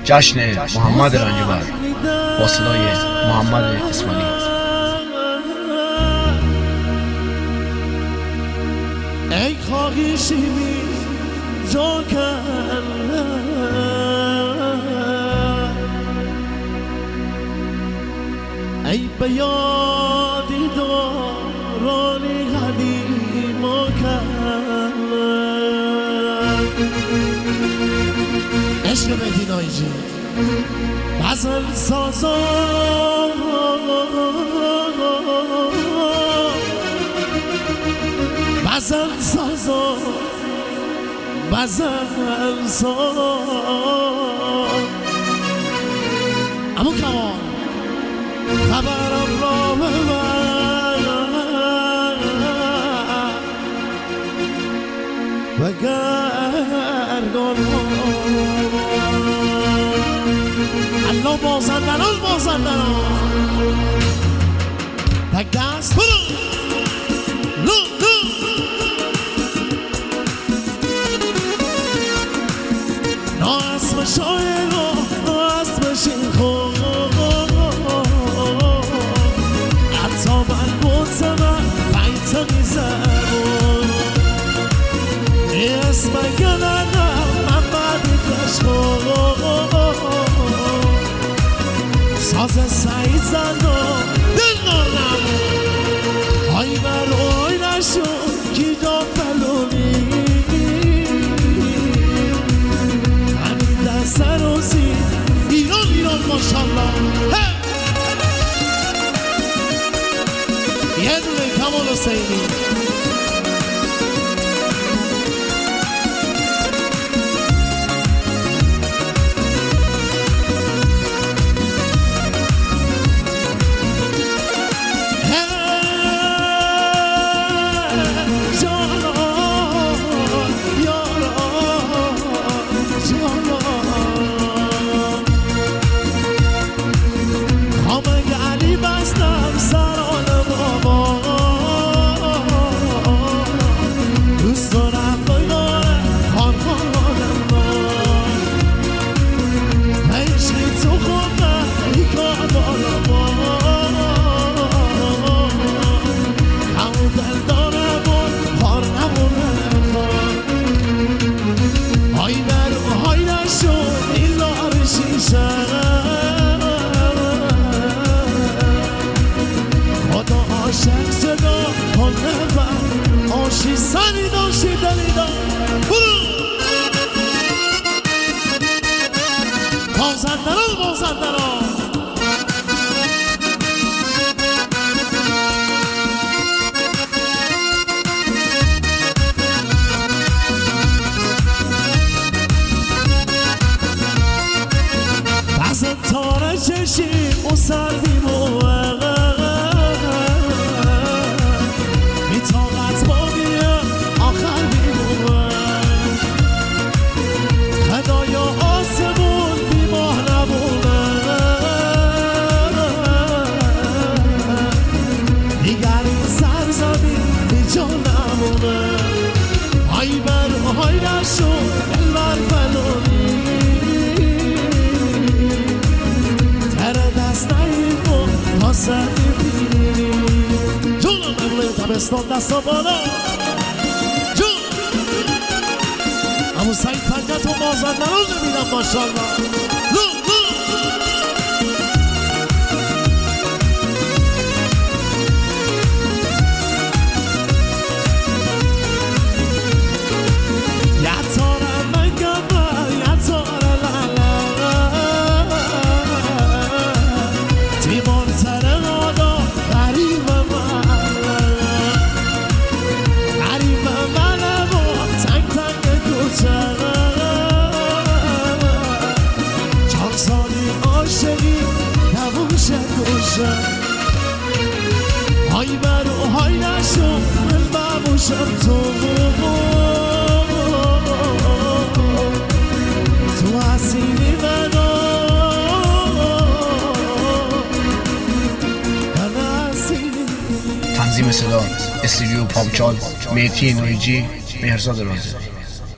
جشن محمد رنجبر با صدای محمد اسماعیلی. ای خواهشیمی جا کرده ای به یادی دارانی قدیما کرده عشق مدینایی جی غزل سازا غزل سازا غزل سازا اما کمان خبرم را ببر و گردان الله بازندران تک دست اسم شاید اسم شیخو حتی من بودم بیت میزم اسم گلنم من بعدی کشکو ساز سعید زندان دل نارم های برای نشون کی جا فلونی سروزی ایران ماشالله یه دونه کمال حسینی اون سردی میتاقت باقیه آخر بیمون خدایا آسمون بیماه نبونه دیگر این سرزمین بی جا نمونه های بر های نشو دل بر فلونی جونم نمونه تبستان دستا بالا جون امو سعید پنجت و مازندران نمیدم ماشالله های برو های نشو من بموشم تو حسینی منو تنظیم صدا استودیو پاپچال مهدی نویجی مهرزاد رازی.